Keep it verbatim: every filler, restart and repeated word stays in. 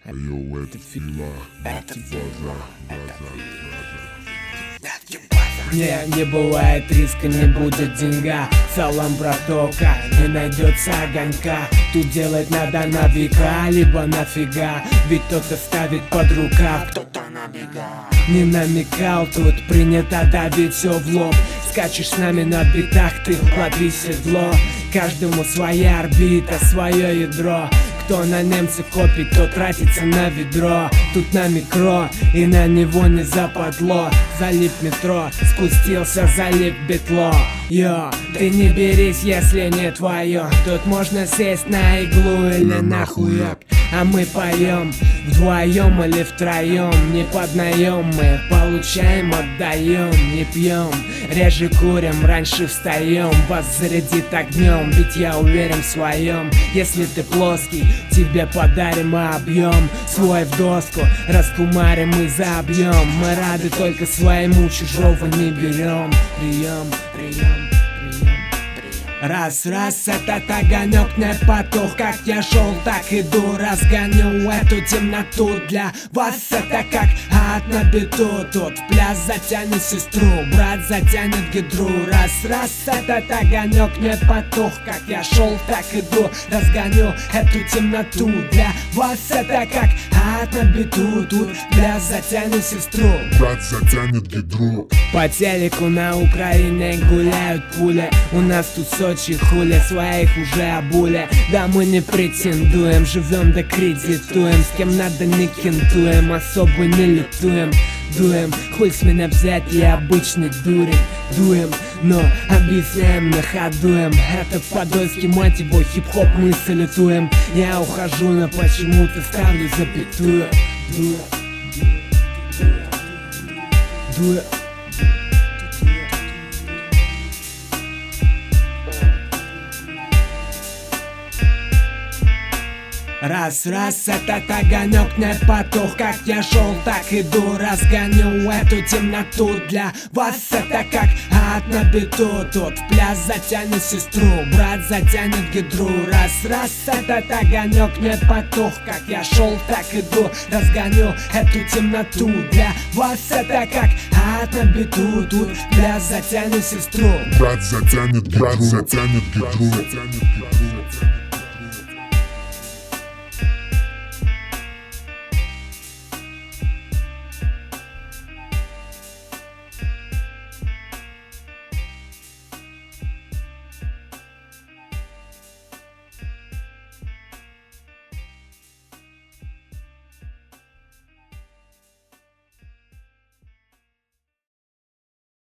Йоу, это фигня, это база, база, Не, не бывает риска, не будет деньга. В целом, братока, не найдется огонька. Тут делать надо на века, либо нафига. Ведь кто-то ставит под рукав, кто-то набегал. Не намекал, тут принято давить все в лоб. Скачешь с нами на битах, ты лови седло. Каждому своя орбита, свое ядро. Кто на немца копит, то тратится на ведро. Тут на микро, и на него не западло. Залип метро, спустился, залип бетло. Йо, ты не берись, если не твое. Тут можно сесть на иглу или на хуяк. А мы поем вдвоем или втроем. Не поднаем, мы получаем, отдаем. Не пьем, реже курим, раньше встаем. Вас зарядит огнем, ведь я уверен в своем. Если ты плоский, тебе подарим объем. Свой в доску, раскумарим и забьем. Мы рады только своему, чужого не берем. Прием, прием. Раз, раз, этот огонек не потух. Как я шел, так иду, разгоню эту темноту. Для вас это как ад на беду. Тут пляс затянет сестру, брат затянет гидру. Раз, раз, этот огонек не потух. Как я шел, так иду, разгоню эту темноту. Для вас это как ад на беду. Тут пляс затянет сестру, брат затянет гидру. По телеку на Украине гуляют пули. У нас тут Сочи хули, своих уже обули. Да мы не претендуем, живем да кредитуем. С кем надо не кентуем, особо не лютуем. Дуем, хуй с меня взять, я обычный дурень. Дуем, но объясняем на ходуем. Это по-дойски, мать его, хип-хоп мы салютуем. Я ухожу, но почему-то ставлю запятую. Дуем, дуем. Раз, раз, этот огонек не потух. Как я шел, так иду, разгоню эту темноту. Для вас это как ад на беду. Тут пляс затянет сестру, брат затянет гидру. Раз, раз, этот огонек не потух. Как я шел, так иду, разгоню эту темноту. Для вас это как ад на беду. Тут пляс затянет сестру, брат затянет гидру, брат затянет гидру.